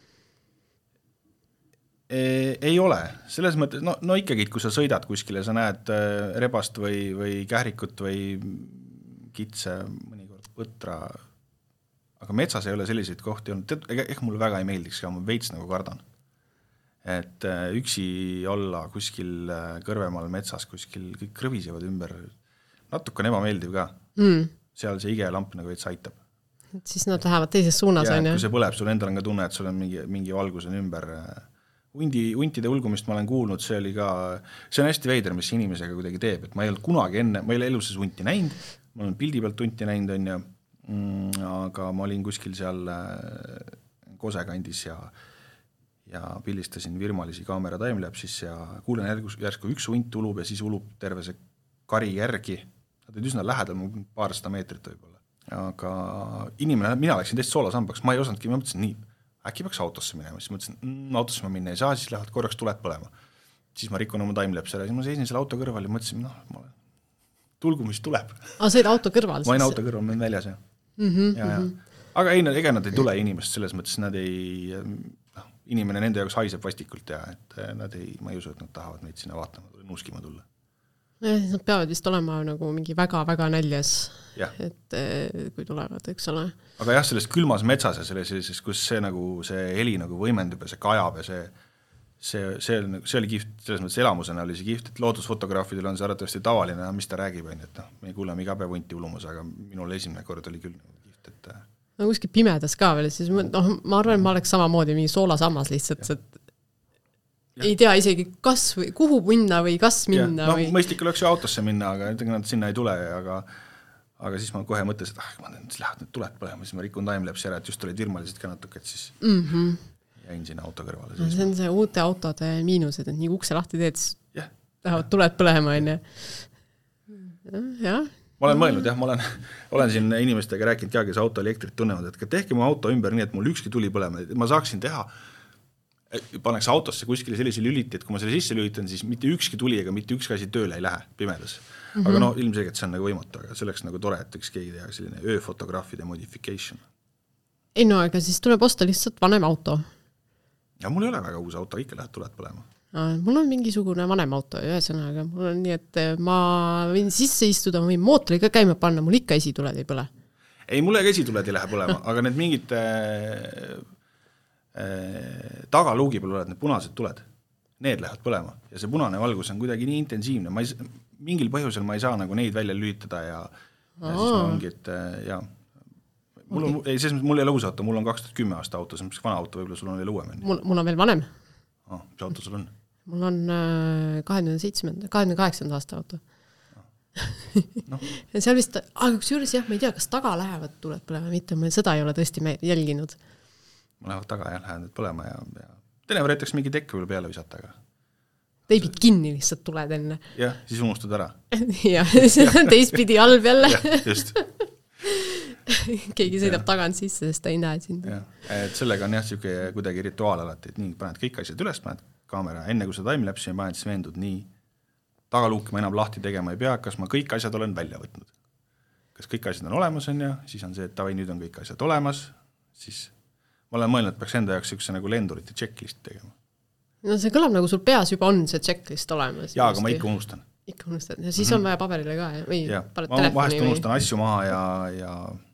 Ei, ei ole. Selles mõttes, no, no ikkagi, kui sa sõidad kuskile, sa näed rebast või, või kährikut või kitse, mõnikord põtra, aga metsas ei ole selliseid kohti olnud. Ehk mulle väga ei meeldiks ka, ma veits nagu kardan. Et üksi olla kuskil kõrvemaal metsas, kuskil kõik krõvisevad ümber. Natuke on ebameeldiv ka. Mm. Seal see IKEA lamp nagu veits aitab.
Et siis nad lähevad teises suunas.
Ja,
on,
kui see põleb, sul endal on ka tunne, et sul on mingi, mingi valgus on ümber. Hundi, huntide ulgumist ma olen kuulnud, see oli ka, see on hästi veider, mis inimesega kuidagi teeb, et ma ei olnud kunagi enne, ma ei ole eluses hunti näinud, ma olen pildi pealt hunti näinud, on ja, mm, aga ma olin kuskil seal Kosekandis ja, ja pildistasin virmalisi kaamera timelapsis ja kuulen järsku üks hunt ulub ja siis ulub terve see kari järgi, nad olid üsna lähedal, paarsada meetrit võib-olla, aga inimene, mina läksin teist soolasambaks, ma ei osanudki, ma mõtlesin nii, äkki peaks autosse minema, siis mõtlesin, mm, autosse ma minna ei saa, siis lähevad korraks tuled põlema. Siis ma rikun oma timelapsele, siis ma seisin selle auto kõrval ja mõtlesin, noh, ma olen, tulgu, mis tuleb.
Aga sa olid auto kõrval?
Ma olin auto kõrval, ma olin väljas, jah.
Mm-hmm,
ja,
mm-hmm.
ja. Aga ei, ega nad ei tule inimest, selles mõttes nad ei, noh, inimene nende jaoks haiseb vastikult ja et nad ei, ma ei usu, et nad tahavad meid sinna vaatama, nuuskima tulla.
Nad peavad vist olema nagu mingi väga-väga näljas,
ja.
et kui tulevad, eks ole.
Aga jah, selles külmas metsas ja selles, selles, kus see, nagu, see heli nagu võimendub ja see kajab ja see, see, see, see oli kiht, selles mõttes elamusena oli see kiht, et loodusfotograafidel on see arvatavasti tavaline, mis ta räägib, et noh, me kuuleme iga päev hunti ulumus, aga minul esimene kord oli küll kiht, et
no kuskil pimedas ka veel, siis ma, no, ma arvan, et ma oleks samamoodi mingi soolasammas lihtsalt, et ja. Ei tea isegi kas või kuhu minna või kas minna.
No,
või...
mõistlik oleks ju autosse minna, aga nad sinna ei tule, aga, aga siis ma kohe mõtlesin, et ah, ma lähed nüüd tuled põlema, siis ma rikun timelapsi ära, et just olid virmalised ka natuke, et siis mm-hmm. jäin sinna auto kõrvale.
No, see on see uute autode miinused, et nii ukse lahti teed, siis
yeah.
tahavad tuled põlema, on ja. jah.
Ma olen mõelnud, jah, ma olen, olen siin inimestega rääkinud ka, kes auto elektrit tunnevad, et tehke mu auto ümber nii, et mul ükski tuli põlema, et ma saaksin teha paneks autosse kuskile sellise lüliti, et kui ma selle sisse lülitan, siis mitte ükski tuli ega mitte ükski asi tööle ei lähe pimedas. Mm-hmm. Aga no ilmselgelt see on nagu võimatu, aga see oleks nagu tore, et üks keegi teha selline ööfotograafide modification.
Ei no, aga siis tuleb osta lihtsalt vanem auto.
Ja mul ei ole väga uus auto, ikka lähed tuled põlema.
No, mul on mingisugune vanem auto, ühesõnaga, mul on nii, et ma võin sisse istuda, ma võin mootori ka käima panna, mul ikka esituled ei põle.
Ei, mulle ka esituled ei lähe põlema, aga need mingid tagaluugi peal oled need punased tuled, need lähevad põlema ja see punane valgus on kuidagi nii intensiivne, ma ei, mingil põhjusel ma ei saa nagu neid välja lülitada ja, ja siis ma ongi, et ja, mul, on, okay. ei, selles mõttes mul ei ole uus auto, mul on kaks tuhat kümme aasta auto, see on vana auto, võib-olla sul on veel uuem.
Mul, mul on veel vanem.
Ah, mis auto sul on?
Mul on kahekümne seitsmenda, kahekümne kaheksanda aasta auto. No. Ja seal vist, aga kus juures jah, ma ei tea, kas taga lähevad tuled põlema, mitte, ma seda ei ole tõesti jälginud.
Ma lähevad taga ja lähen nüüd põlema ja, ja teine võretaks mingi tekki veel peale visata, aga
teibid kinni lihtsalt tuled enne.
Jah, siis unustad ära.
jah, see on teistpidi halb jälle.
Ja, just.
Keegi sõidab ja. Tagant sisse, sest ta ei näe sind.
Ja. Et sellega on jah siuke kuidagi rituaal alati, et nii paned kõik asjad üles, paned kaamera, enne kui sa timelapsi ja paned siis veendud nii, tagaluuki ma enam lahti tegema ei pea, kas ma kõik asjad olen välja võtnud. Kas kõik asjad on olemas on ja siis on see, et tavai, nüüd on kõik asjad olemas, siis ma olen mõelnud, et peaks enda jaoks üks nagu lendurite checklist tegema. No
see kõlab nagu sul peas juba on see checklist olemas.
Jaa, aga ma ikka unustan.
Ikka unustan. Ja siis mm-hmm. on vaja paberile ka. Või
ja, ma vahest unustan või... asju maha ja... Ja,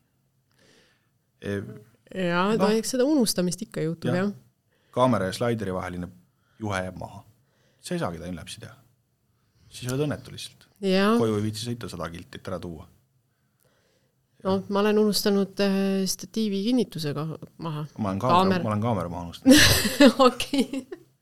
ja no, eks seda unustamist ikka juhtub, jah.
Kaamera ja slaideri vaheline juhe jääb maha. See ei saagi timelapsi teha. Siis oled õnnetu lihtsalt. Ja. Koju ei viitsi sõita sada kiltit ära tuua.
No, ma olen unustanud äh, statiivi kinnitusega maha.
Ma olen kaamera, kaamera. Ma olen kaamera maha unustanud.
Okei.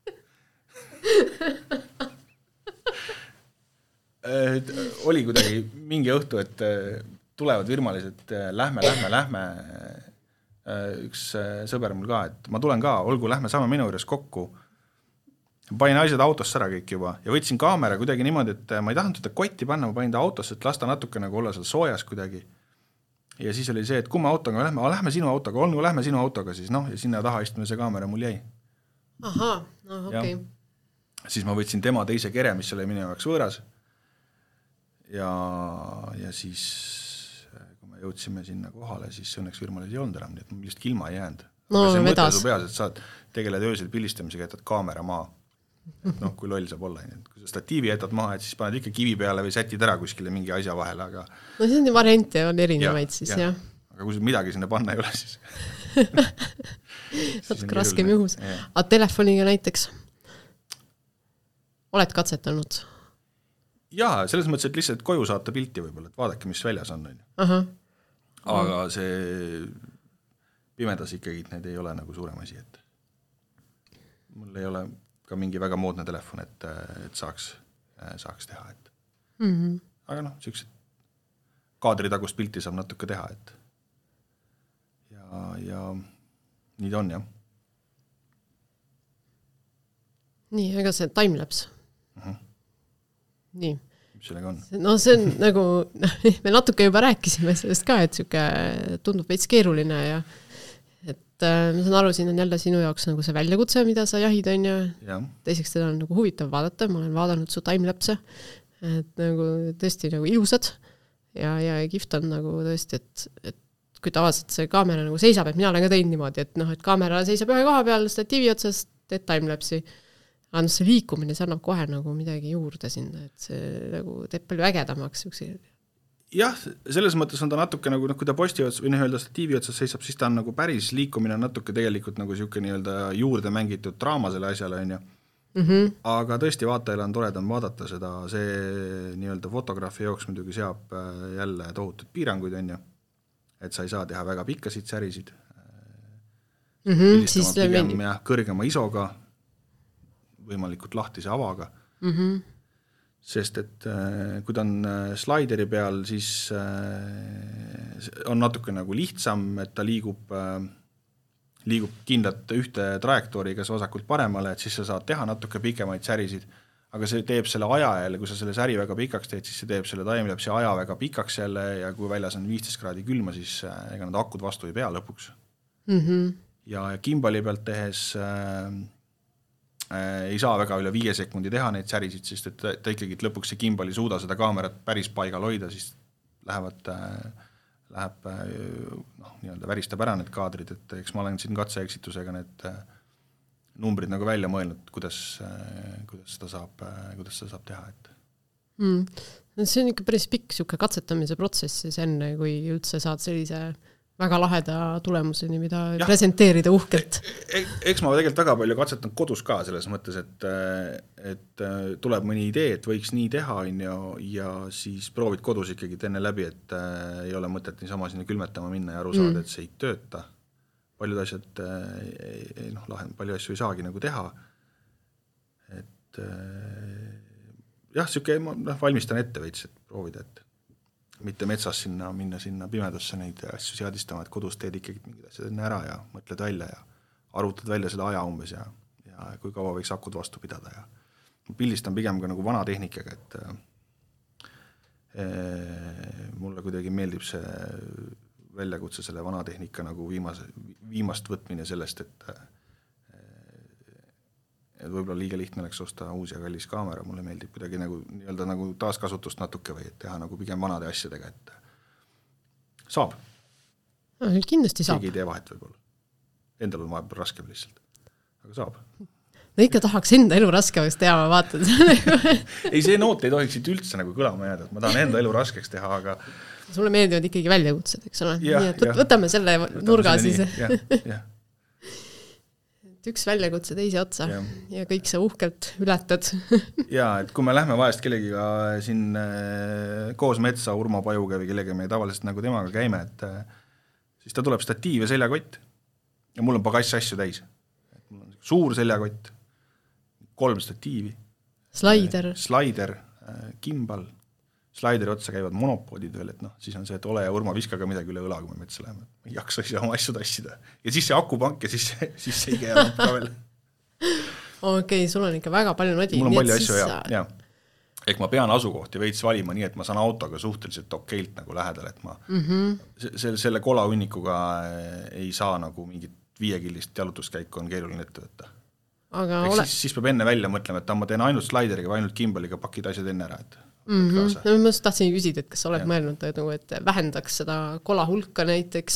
Oli kuidagi mingi õhtu, et tulevad virmalised, lähme, lähme, lähme. Üks sõber mul ka, et ma tulen ka, olgu, lähme saame minu juures kokku. Panin asjad autosse ära kõik juba ja võtsin kaamera kuidagi niimoodi, et ma ei tahtnud teda kotti panna, ma panin ta autosse, et lasta natuke nagu olla seal soojas kuidagi. Ja siis oli see, et kui me autoga lähme, lähme sinu autoga, olgu, lähme sinu autoga, siis noh, ja sinna taha istume see kaamera mul jäi.
Aha, no okei. Okay.
Siis ma võtsin tema teise kere, mis oli minu jaoks võõras. Ja, ja siis, kui me jõudsime sinna kohale, siis õnneks firmalised ei olnud enam, nii et ma lihtsalt ilma ei jäänud.
No,
see
vedas.
Mõte su peas, et saad tegeled öösel pildistamisega, jätad kaamera maha. Et noh, kui loll saab olla. Kui sa statiivi jätad maha, et siis paned ikka kivi peale või sätid ära kuskile mingi asja vahele, aga...
No see on variante, on erinevaid ja, siis, jah. Ja.
Aga kui midagi sinna panna ei ole, siis...
Natuke raskem juhus. Aga telefoniga näiteks? Oled katsetanud?
Jaa, selles mõttes, et lihtsalt koju saata pilti võib-olla, et vaadake, mis väljas on.
Aha.
Aga see pimedas ikkagi need ei ole nagu suurem asi, et mul ei ole ka mingi väga moodne telefon, et, et saaks, saaks teha. Et.
Mm-hmm.
Aga noh, sellised kaadritagust pilti saab natuke teha, et ja, ja nii ta on, jah.
Nii, ega see timelapse.
Uh-huh.
Nii.
Mis sellega on?
No see on nagu, me natuke juba rääkisime sellest ka, et siuke tundub veits keeruline ja et äh, ma saan aru, siin on jälle sinu jaoks nagu see väljakutse, mida sa jahid on ja, ja. Teiseks teda on nagu huvitav vaadata, ma olen vaadanud su timelapse, et nagu tõesti nagu ilusad ja, ja kihvt on nagu tõesti, et, et kui tavaliselt see kaamera nagu seisab, et mina olen ka teinud niimoodi, et noh, et kaamera seisab ühe koha peal statiivi otsast, teed timelapsi. aga no see liikumine, see annab kohe nagu midagi juurde sinna, et see nagu teeb palju ägedamaks.
Jah, selles mõttes on ta natuke nagu, noh, kui ta posti ots, või nii-öelda statiivi otsas seisab, siis ta on nagu päris liikumine on natuke tegelikult nagu siuke nii-öelda juurde mängitud draama selle asjale, on ju. Mm-hmm. Aga tõesti vaatajale on toredam vaadata seda, see nii-öelda fotograafi jooks muidugi seab jälle tohutud piiranguid, on ju, et sa ei saa teha väga pikkasid särisid,
mm-hmm. siis
pigem jah, kõrgema isoga, võimalikult lahtise avaga, mm-hmm. sest et kui ta on slaideri peal, siis on natuke nagu lihtsam, et ta liigub, liigub kindlat ühte trajektoori kas vasakult paremale, et siis sa saad teha natuke pikemaid särisid, aga see teeb selle aja jälle, kui sa selle säri väga pikaks teed, siis see teeb selle timelapsi aja väga pikaks jälle ja kui väljas on viisteist kraadi külma, siis ega need akud vastu ei pea lõpuks. Mm-hmm. Ja gimbali pealt tehes äh, ei saa väga üle viie sekundi teha neid särisid, sest et ta ikkagi lõpuks see gimbal ei suuda seda kaamerat päris paigal hoida, siis lähevad, läheb noh, nii-öelda väristab ära need kaadrid, et eks ma olen siin katseeksitusega need numbrid nagu välja mõelnud, kuidas, kuidas, seda saab, kuidas seda saab teha. Et.
Mm. See on ikka päris pikk siuke katsetamise protsess siis enne, kui üldse saad sellise väga laheda tulemuseni, mida ja. Presenteerida uhkelt.
E eks ma tegelikult väga palju katsetan kodus ka selles mõttes, et, et tuleb mõni idee, et võiks nii teha ja, ja siis proovid kodus ikkagi enne läbi, et ei ole mõtet niisama sinna külmetama minna ja aru saada, mm. et see ei tööta. Paljud asjad, noh, lahend, palju asju ei saagi nagu teha. Et jah, siuke, ma noh, valmistan ette veits, et proovida, et mitte metsas sinna, minna sinna pimedusse neid asju seadistama, et kodus teed ikkagi mingid asjad enne ära ja mõtled välja ja arvutad välja selle aja umbes ja, ja kui kaua võiks akud vastu pidada ja pildistan pigem ka nagu vana tehnikaga, et e, mulle kuidagi meeldib see väljakutse selle vana tehnika nagu viimase, viimast võtmine sellest, et et võib-olla liiga lihtne oleks osta uus ja kallis kaamera, mulle meeldib kuidagi nagu, nii-öelda nagu taaskasutust natuke või et teha nagu pigem vanade asjadega, et saab.
No, kindlasti saab.
Keegi ei tee vahet võib-olla. Endal on vahepeal raskem lihtsalt, aga saab.
No ikka tahaks enda elu raskemaks teha, ma vaatan.
ei, see noot ei tohiks siit üldse nagu kõlama jääda, et ma tahan enda elu raskeks teha, aga
sulle meeldivad ikkagi väljakutsed, eks ole?
Ja,
nii, et võtame selle võtame nurga siis.
Jah, jah.
Üks väljakutse teise otsa ja, ja kõik sa uhkelt ületad.
ja, et kui me lähme vahest kellegiga siin koos metsa Urmo Pajuga või kellega me tavaliselt nagu temaga käime, et siis ta tuleb statiiv ja seljakott ja mul on pagass asju täis. Mul on suur seljakott, kolm statiivi,
slaider,
slaider, gimbal, slaideri otsa käivad monopoodid veel, et noh, siis on see, et ole ja Urmo viskaga midagi üle õla, kui me metsa läheme. Ma ei jaksa siis oma asju tassida. Ja siis see akupank ja siis, siis see ei käe ka veel.
Okei, okay, sul on ikka väga palju nodi.
Mul on palju asju, jah. Ja. Ehk ma pean asukohti veits valima nii, et ma saan autoga suhteliselt okeilt nagu lähedal, et ma mm-hmm. selle, selle kolaunnikuga ei saa nagu mingit viiekillist jalutuskäiku on keeruline ette võtta. Aga ole... siis, siis peab enne välja mõtlema, et ma teen ainult slaideriga või ainult gimbaliga pakid asjad enne ära, et
mm-hmm. no, ma tahtsin küsida, et kas oled ja. mõelnud, et, et vähendaks seda kola hulka näiteks?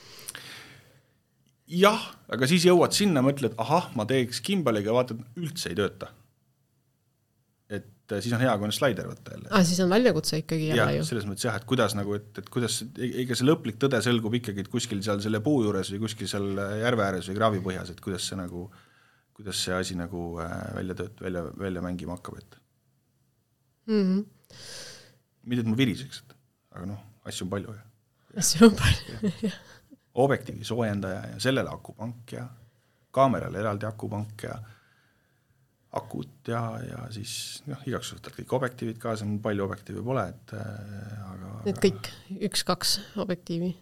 Jah, aga siis jõuad sinna, mõtled, ahah, ma teeks gimbaliga, vaatad, üldse ei tööta. Et siis on hea, kui on slaider võtta jälle.
Ah, siis on väljakutse ikkagi jälle ju.
Selles mõttes jah, et kuidas, nagu, et, et kuidas, ega see lõplik tõde selgub ikkagi kuskil seal selle puu juures või kuskil seal järve ääres või kraavi põhjas, et kuidas see, nagu, kuidas see asi nagu välja, tööt, välja, välja mängima hakkab, et mm-hmm. mitte, et ma viriseks, et, aga noh, asju on palju. Ja.
Asju on palju, jah.
Objektiivi soojendaja ja sellele akupank ja kaamerale eraldi akupank ja akut ja, ja siis noh, igaks võtad kõik objektiivid kaasa, palju objektiivi pole, et aga...
Need kõik, üks, kaks objektiivi?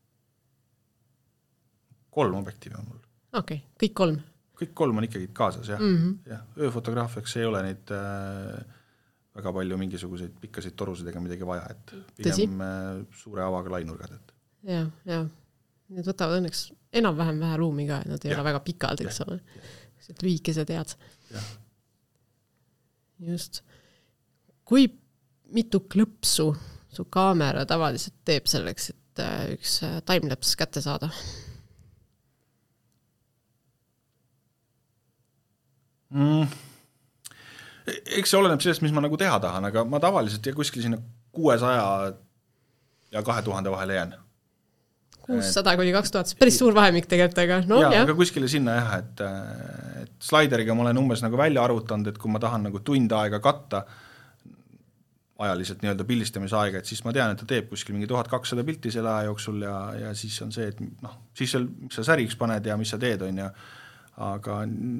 Kolm objektiivi on mul.
Okei, okay, kõik kolm?
Kõik kolm on ikkagi kaasas, jah. Mm-hmm. jah. Ööfotograafiaks ei ole neid äh, väga palju mingisuguseid pikkasid torusid ega midagi vaja, et pigem äh, suure avaga lainurgad. Et.
Ja, ja. Need võtavad õnneks enam-vähem vähe ruumi ka, et nad ei ja. ole väga pikad, eks ole. Lühikesed head.
Ja.
Just. Kui mitu klõpsu su kaamera tavaliselt teeb selleks, et üks timelapse kätte saada?
Mm, eks see oleneb sellest, mis ma nagu teha tahan, aga ma tavaliselt ja kuskil sinna kuuesaja ja kahe tuhande vahele jään.
kuussada kuni kaks tuhat, päris suur vahemik tegelikult, aga no
ja,
jah.
aga kuskile sinna jah, et, et slaideriga ma olen umbes nagu välja arvutanud, et kui ma tahan nagu tund aega katta ajaliselt nii-öelda pildistamise aega, et siis ma tean, et ta teeb kuskil mingi tuhat kakssada pilti selle aja jooksul ja, ja siis on see, et noh, siis seal, mis sa säriks paned ja mis sa teed, on ja aga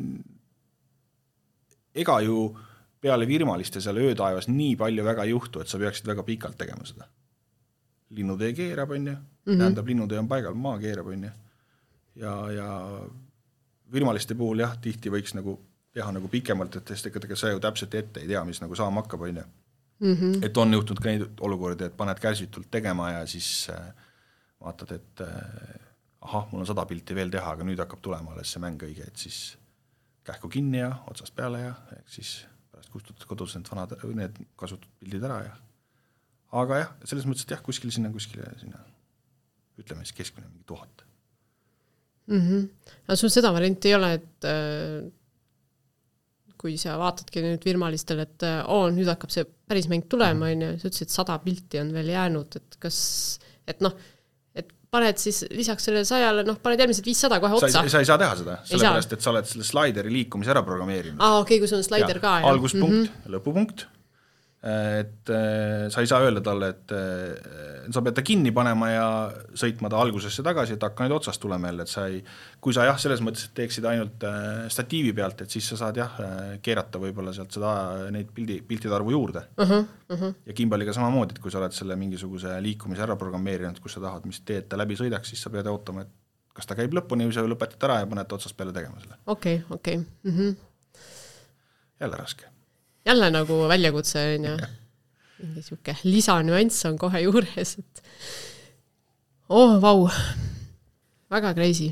ega ju peale virmaliste seal öötaevas nii palju väga juhtu, et sa peaksid väga pikalt tegema seda. Linnutee keerab, on ju, mm-hmm. tähendab, linnutee on paigal, maa keerab, on ju, ja, ja virmaliste puhul jah, tihti võiks nagu teha nagu pikemalt, et ega sa ju täpselt ette ei tea, mis nagu saama hakkab, on ju. Mm-hmm. Et on juhtunud ka neid olukordi, et paned käsitult tegema ja siis äh, vaatad, et äh, ahah, mul on sada pilti veel teha, aga nüüd hakkab tulema alles see mäng õige, et siis kähku kinni ja otsast peale ja ehk siis pärast kustutad kodus need, vanad, need kasutud pildid ära ja aga jah, selles mõttes, et jah, kuskil sinna, kuskile sinna, ütleme siis keskmine mingi tuhat.
Mm-hmm. Aga sul seda varianti ei ole, et äh, kui sa vaatadki nüüd virmalistel, et oo, nüüd hakkab see päris mäng tulema, mm-hmm. on ju, sa ütlesid, et sada pilti on veel jäänud, et kas, et noh, et paned siis lisaks sellele sajale, noh, paned järgmised viissada kohe otsa.
Sa ei, sa ei saa teha seda, sellepärast, et sa oled selle slaideri liikumise ära programmeerinud.
Aa, okei, okay, kui sul on slaider ja, ka.
Ja. Alguspunkt, mm-hmm. lõpupunkt. Et äh, sa ei saa öelda talle, et äh, sa pead ta kinni panema ja sõitma ta algusesse tagasi, et hakka nüüd otsast tulema jälle, et sa ei, kui sa jah, selles mõttes et teeksid ainult äh, statiivi pealt, et siis sa saad jah, äh, keerata võib-olla sealt seda, neid pildi, piltide arvu juurde. Uh-huh, uh-huh. Ja Kimbaliga samamoodi, et kui sa oled selle mingisuguse liikumise ära programmeerinud, kus sa tahad, mis teed ta läbi sõidaks, siis sa pead ootama, et kas ta käib lõpuni või sa lõpetad ära ja paned otsast peale tegema selle.
Okei, okay, okei. Okay. Uh-huh.
Jälle raske.
Jälle nagu väljakutse on ja mingi siuke lisanüanss on kohe juures, et oh, vau, väga crazy.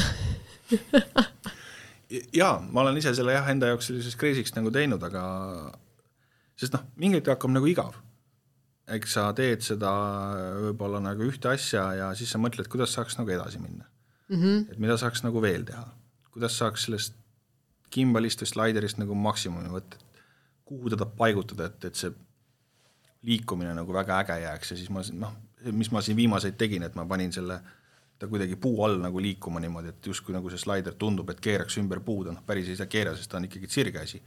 Jaa, ma olen ise selle jah, enda jaoks sellisest crazy'ks nagu teinud, aga sest noh, mingit hakkab nagu igav. Eks sa teed seda võib-olla nagu ühte asja ja siis sa mõtled, kuidas saaks nagu edasi minna. Mm-hmm. Et mida saaks nagu veel teha. Kuidas saaks sellest Kimbalist või slaiderist nagu maksimumi võtta, kuhu teda paigutada, et, et see liikumine nagu väga äge jääks ja siis ma, noh, mis ma siin viimaseid tegin, et ma panin selle ta kuidagi puu all nagu liikuma niimoodi, et justkui nagu see slaider tundub, et keeraks ümber puuda, noh, päris ei saa keera, sest ta on ikkagi tsirgeasi.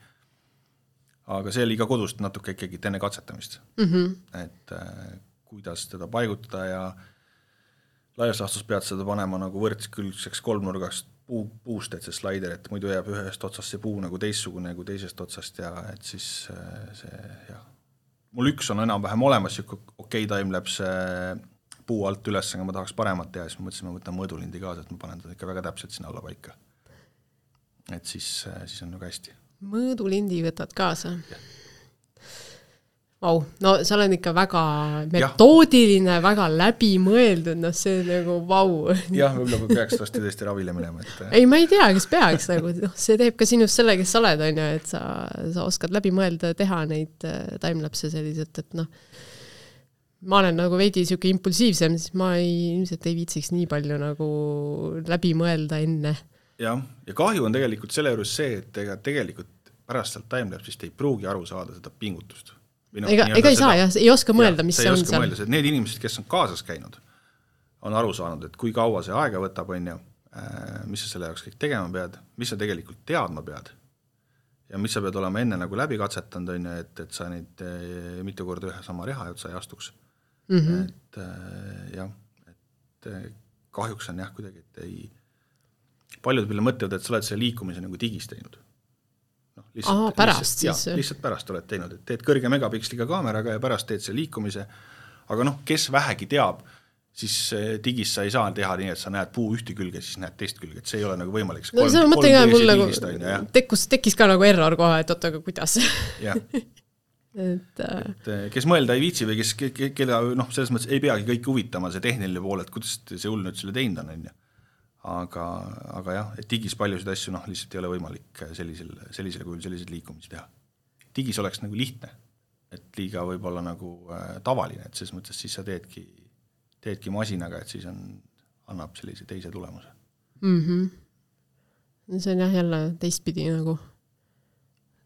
Aga see oli ka kodust natuke ikkagi enne katsetamist, mm-hmm. et äh, kuidas teda paigutada ja laias laastus pead seda panema nagu võrdskülgseks kolmnurgast puu, puust, et see slaider, et muidu jääb ühest otsast see puu nagu teissugune kui teisest otsast ja et siis see, jah. Mul üks on enam-vähem olemas, okei okay, timelapse puu alt üles, aga ma tahaks paremat teha, siis ma mõtlesin, ma võtan mõõdulindi kaasa, et ma panen ta ikka väga täpselt sinna alla paika. Et siis, siis on nagu hästi.
Mõõdulindi võtad kaasa? Ja. Vau, no sa oled ikka väga metoodiline, ja. Väga läbimõeldud, no see nagu vau. Jah,
võib-olla peaks tõesti tõesti ravile minema. Et...
ei, ma ei tea, kas peaks, nagu, no, see teeb ka sinust selle, kes sa oled, on ju, et sa, sa oskad läbi mõelda, teha neid timelapse selliselt, et noh, ma olen nagu veidi siuke impulsiivsem, siis ma ei, ilmselt ei viitsiks nii palju nagu läbi mõelda enne.
Jah, ja kahju on tegelikult selle juures see, et ega tegelikult pärast sealt timelapsist ei pruugi aru saada seda pingutust.
No, ega ega ei saa, jah, ei oska mõelda, mis see on seal.
Mõelda, need inimesed, kes on kaasas käinud, on aru saanud, et kui kaua see aega võtab, on ju, mis sa selle jaoks kõik tegema pead, mis sa tegelikult teadma pead ja mis sa pead olema enne nagu läbi katsetanud, on ju, et, et sa neid mitu korda ühe sama reha otsa ei astuks. Mm-hmm. Et jah, et kahjuks on jah kuidagi, et ei paljud peale mõtlevad, et sa oled selle liikumise nagu digis teinud. No, lihtsalt,
Aha, pärast
lihtsalt,
siis.
Ja, lihtsalt pärast oled teinud, et teed kõrge megapiksliga kaameraga ja pärast teed see liikumise, aga noh, kes vähegi teab, siis digis sa ei saa teha nii, et sa näed puu ühte külge, siis näed teist külge, et see ei ole nagu võimalik.
No see on mõte ka, mul nagu tekkus, tekkis ka nagu error kohe, et oota, aga kuidas?
Jah. et, et kes mõelda ei viitsi või kes, keda noh, selles mõttes ei peagi kõik huvitama see tehniline pool, et kuidas see hull nüüd selle teinud on, on ju. Aga, aga jah, et digis paljusid asju noh, lihtsalt ei ole võimalik sellisel, sellisel kujul selliseid liikumisi teha. Digis oleks nagu lihtne, et liiga võib olla nagu äh, tavaline, et selles mõttes siis sa teedki, teedki masinaga, et siis on, annab sellise teise tulemuse.
Mm-hmm. See on jah jälle teistpidi nagu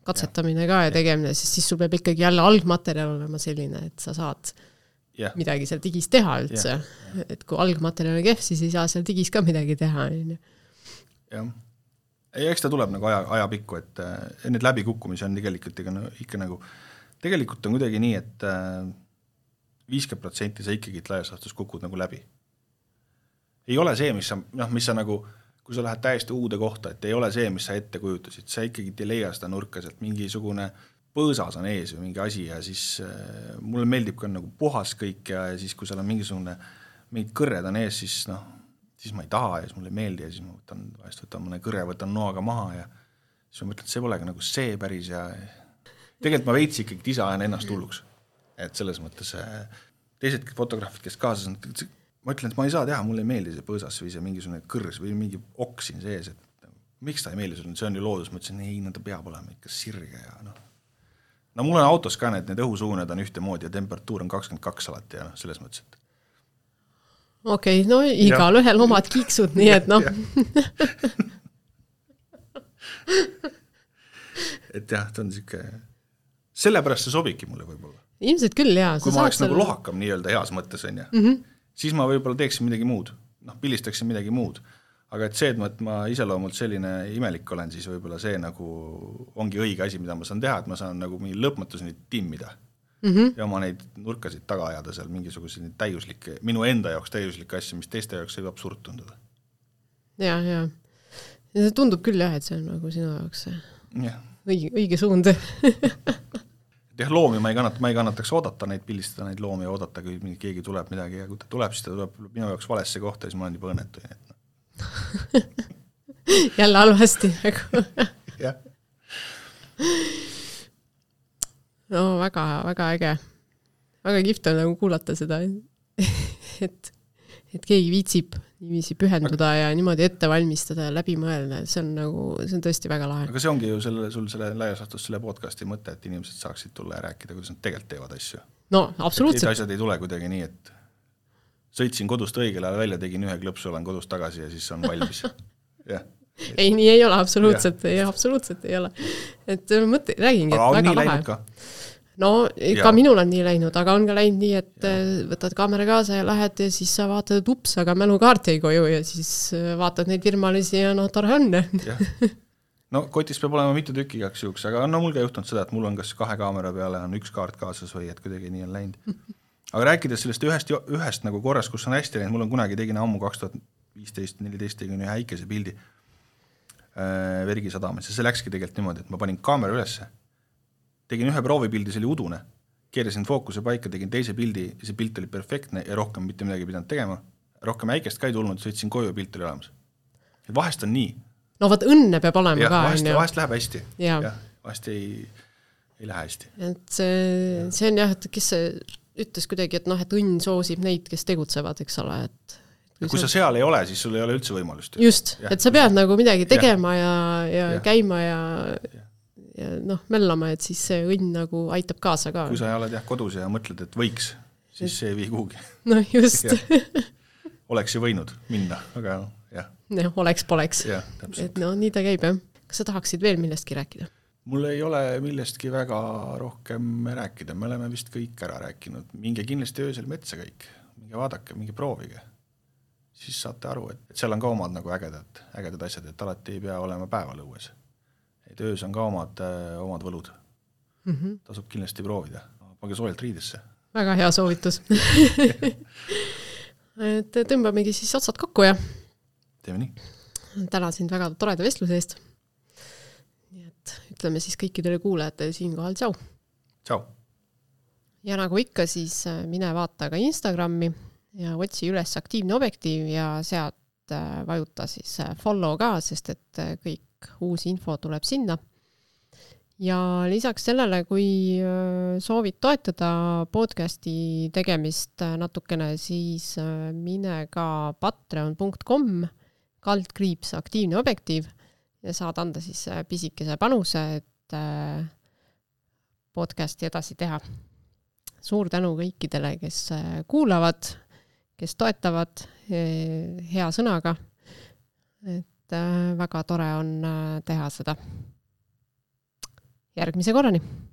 katsetamine ka ja, ja tegemine, siis, siis sul peab ikkagi jälle algmaterjal olema selline, et sa saad yeah. midagi seal digis teha üldse. Yeah. Et kui algmaterjal on kehv, siis ei saa seal digis ka midagi teha.
Jah. Ja eks ta tuleb nagu aja, aja pikku, et äh, need läbikukkumisi on tegelikult ikka, ikka nagu, tegelikult on kuidagi nii, et äh, viiskümmend protsenti sa ikkagi laias laastus kukud nagu läbi. Ei ole see, mis sa, noh, mis sa nagu, kui sa lähed täiesti uude kohta, et ei ole see, mis sa ette kujutasid, sa ikkagi ei leia seda nurka, sealt mingisugune põõsas on ees või mingi asi ja siis äh, mulle meeldib ka nagu puhas kõik ja, ja siis kui seal on mingisugune, mingid kõrred on ees, siis noh, siis ma ei taha ja siis mulle ei meeldi ja siis ma võtan, vahest võtan mõne kõre, võtan noaga maha ja siis ma mõtlen, et see polegi nagu see päris ja tegelikult ma veits ikkagi disajan ennast hulluks. Et selles mõttes teised fotograafid, kes kaasas on, ma ütlen, et ma ei saa teha, mulle ei meeldi see põõsas või see mingisugune kõrs või mingi ok siin sees, et miks ta ei meeldi sulle, see on ju loodus, ma ütlesin, ei, no ta peab olema ikka sirge ja noh. No mul on autos ka need, need õhusuuned on ühte moodi ja temperatuur on kakskümmend kaks alati ja noh, selles mõttes, et
okei, okay, no igal ühel omad kiiksud, nii et noh.
et jah, ta on siuke, sellepärast see sobibki mulle võib-olla.
Ilmselt küll, jaa.
Kui ma oleks seal... nagu lohakam nii-öelda heas mõttes, on ja, mm -hmm. siis ma võib-olla teeksin midagi muud, noh, pilistaksin midagi muud. Aga et see, et ma, et ma iseloomult selline imelik olen, siis võib-olla see nagu ongi õige asi, mida ma saan teha, et ma saan nagu mingi lõpmatuseni timmida. Mm-hmm. Ja oma neid nurkasid taga ajada seal mingisugused täiuslikke, minu enda jaoks täiuslikke asju, mis teiste jaoks võib absurd tunduda.
Ja, ja. Ja see tundub küll jah, et see on nagu sinu jaoks
ja.
õige, õige suund.
jah, loomi ma ei, kannata, ma ei kannataks oodata neid, pilistada neid loomi ja oodata, kui keegi tuleb midagi ja kui ta tuleb, siis ta tuleb minu jaoks valesse kohta ja siis ma olen juba õnnetu.
Jälle halvasti.
jah.
No väga, väga äge. Väga kihvt on nagu kuulata seda, et, et keegi viitsib niiviisi pühenduda ja niimoodi ette valmistada ja läbi mõelda. See on nagu, see on tõesti väga lahe.
Aga see ongi ju selle, sul selle laiasastus selle podcasti mõte, et inimesed saaksid tulla ja rääkida, kuidas nad tegelikult teevad asju.
No, absoluutselt.
Et asjad ei tule kuidagi nii, et sõitsin kodust õigel ajal välja, tegin ühe klõpsu, olen kodust tagasi ja siis on valmis. jah.
Ei, nii ei ole, absoluutselt, ei, absoluutselt ei ole. Et mõte, räägingi, et väga lahe. No, ka ja. Minul on nii läinud, aga on ka läinud nii, et ja. Võtad kaamera kaasa ja lähed ja siis sa vaatad, et ups, aga mälukaart ei koju ja siis vaatad neid firmalisi ja no tore on.
No kotis peab olema mitu tükki igaks juhuks, aga no mul ka juhtunud seda, et mul on kas kahe kaamera peale on üks kaart kaasas või et kuidagi nii on läinud. Aga rääkides sellest ühest, ühest nagu korras, kus on hästi läinud, mul on kunagi tegin ammu kaks tuhat viisteist neliteist tegin ühe häikese pildi äh, Vergi sadamas ja see läkski tegelikult niimoodi, et ma panin kaamera ülesse, tegin ühe proovipildi, see oli udune, keerasin fookuse paika, tegin teise pildi ja see pilt oli perfektne ja rohkem mitte midagi pidanud tegema, rohkem äikest ka ei tulnud, sõitsin koju ja pilt oli olemas. Et vahest on nii.
No vaat õnne peab olema
ja,
ka.
Vahest, vahest läheb hästi.
Ja.
Ja, vahest ei, ei lähe hästi.
Et see, ja. see on jah, et kes see ütles kuidagi, et noh, et õnn soosib neid, kes tegutsevad, eks ole. Et,
kui kui sa seal ei ole, siis sul ei ole üldse võimalust.
Just, ja. Et sa pead nagu midagi tegema ja, ja, ja. käima ja, ja. ja noh, mellama, et siis see õnn nagu aitab kaasa ka.
Kui sa oled jah kodus ja mõtled, et võiks, siis see ei vii kuhugi.
No just.
Oleks ju võinud minna, aga jah.
No, oleks poleks.
Ja,
et no nii ta käib, jah. Kas sa tahaksid veel millestki rääkida?
Mul ei ole millestki väga rohkem rääkida. Me oleme vist kõik ära rääkinud. Minge kindlasti öösel metsa kõik. Minge vaadake, minge proovige. Siis saate aru, et seal on ka omad nagu ägedad, ägedad asjad, et alati ei pea olema päeval õues. Et öös on ka omad, omad võlud. Mm-hmm. Tasub kindlasti proovida. Pange soojalt riidesse. Väga
hea soovitus. et tõmbamegi siis otsad kokku ja
teeme nii.
Täna sind väga toreda vestluse eest. Nii et ütleme siis kõikidele kuulajatele siinkohal tšau.
Tšau.
Ja nagu ikka, siis mine vaata ka Instagrami ja otsi üles aktiivne objektiiv ja sealt vajuta siis follow ka, sest et kõik uus info tuleb sinna. Ja lisaks sellele, kui soovid toetada podcasti tegemist natukene, siis mine ka patreon punkt com kaldkriips aktiivne objektiiv ja saad anda siis pisikese panuse, et podcasti edasi teha. Suur tänu kõikidele, kes kuulavad, kes toetavad hea sõnaga. Et väga tore on teha seda. järgmise korrani!